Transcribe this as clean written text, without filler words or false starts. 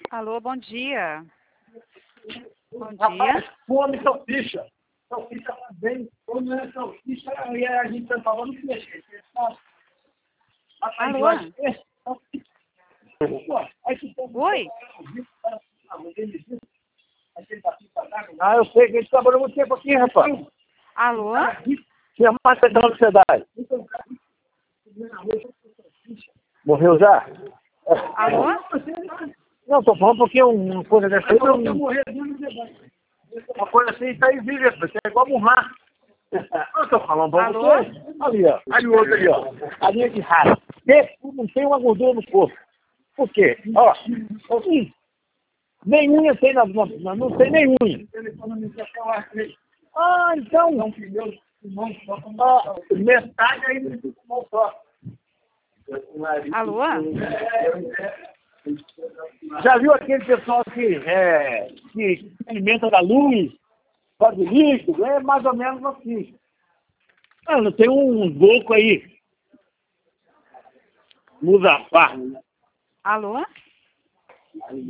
Alô, bom dia. Bom dia. Rapaz, come salsicha. Salsicha bem, quando é salsicha, aí a gente tentava no peixe. Alô? Oi? Ah, eu sei que a gente trabalhou muito tempo aqui, rapaz. Alô? Você é mais central da sociedade. Morreu já? Alô? Não, tô falando porque uma coisa dessa aí uma coisa assim tá invisível, você é igual murrar. Eu tô falando pra Alô? você. Ali, ó. Ali o outro ali, ó. A linha de raça. Não tem uma gordura no corpo. Por quê? Ó, assim, nem unha tem não tem nem unha. Ah, então. Metade aí do pulmão só. Alô? Já viu aquele pessoal que se alimenta da luz, faz o líquido? É mais ou menos assim. Mano, tem um louco aí, Musafá. Alô?